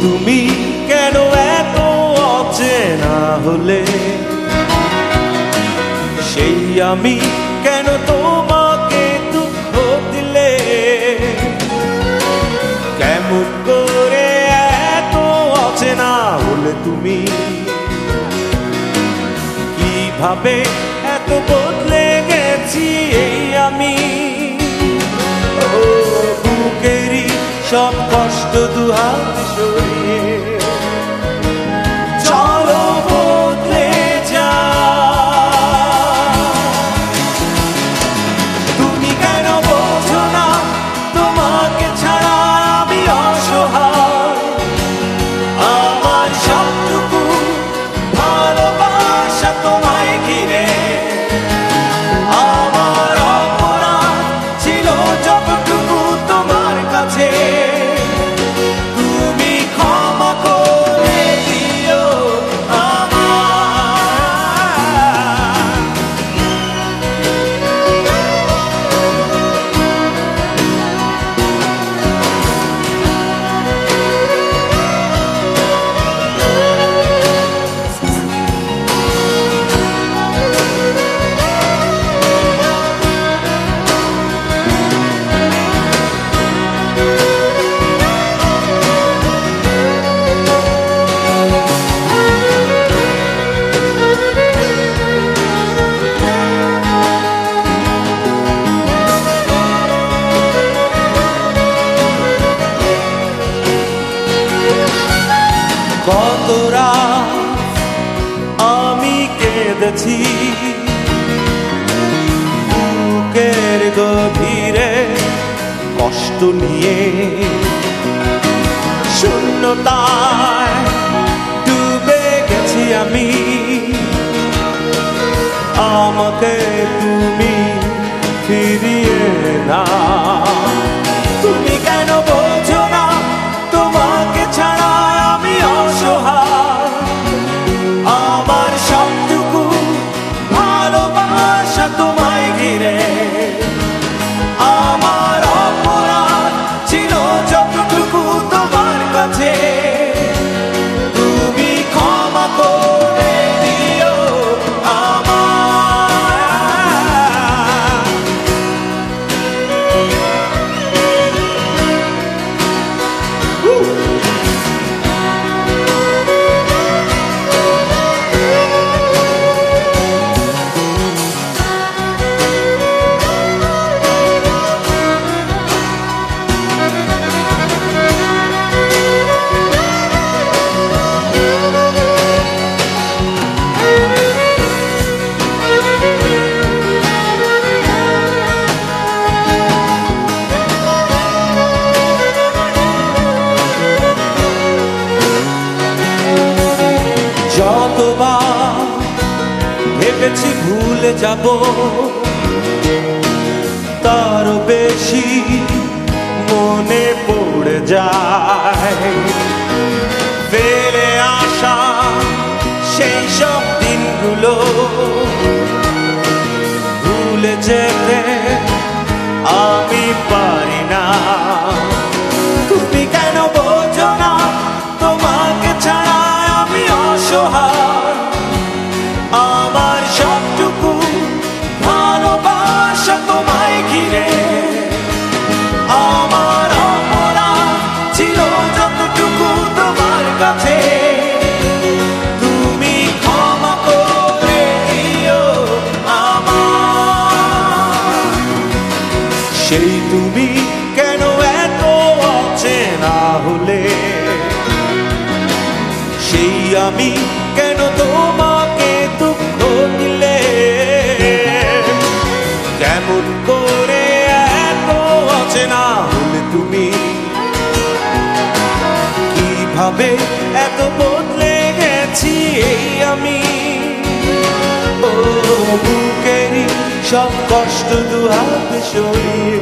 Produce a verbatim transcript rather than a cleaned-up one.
তুমি কেন এত অচেনা হলে, সেই আমি কেন তোমাকে দুঃখ দিলে, কেমন করে এত অচেনা হলে তুমি, কিভাবে এত বদলে গেছি এই আমি। ও বুকেরই সব কষ্ট দুহাত সরিয়ে চলো বদলে যা। তুমি কেন বোঝো না তোমাকে ছাড়া আমি অসহায়, আমার সবটুকু ভালোবাসা তোমায় ঘিরে, আমার অপরাধ ছিল যতটুকু তোমার কাছে, তুমি ক্ষমা করে দিও আমায়। কত রাত আমি কেঁদেছি বুকের গভীরে কষ্ট নিয়ে, শূন্যতায় ডুবে গেছি আমি, আমাকে তুমি ফিরিয়ে না। তুমি কেন বোঝো না তোমাকে ছাড়া আমি অসহায়, আমার সবটুকু ভালোবাসা তোমায় ঘিরে, আমার অপরাধ ছিল যতটুকু তোমার কাছে, তুমি ক্ষমা করে দিও আমায়। যতবার ভেবেছি ভুলে যাব, তারও বেশি মনে পড়ে যায় ফেলে আসা সেই সব দিনগুলো, ভুলে যেতে আমি পারি না। তুমি কেন বোঝো না তোমাকে ছাড়া আমি অসহায়, আমার সবটুকু ভালোবাসা তোমায় ঘিরে, আমার অপরাধ ছিল যতটুকু তোমার কাছে, তুমি ক্ষমা করে দিও আমায়। সেই তুমি কেন এত অচেনা হলে, সেই আমি কেন তোমাকে দুঃখ দিলে, কেমন করে এত অচেনা হলে তুমি, কিভাবে এত বদলে গেছি এই আমি। ও বুকেরই সব কষ্ট দুহাত সরিয়ে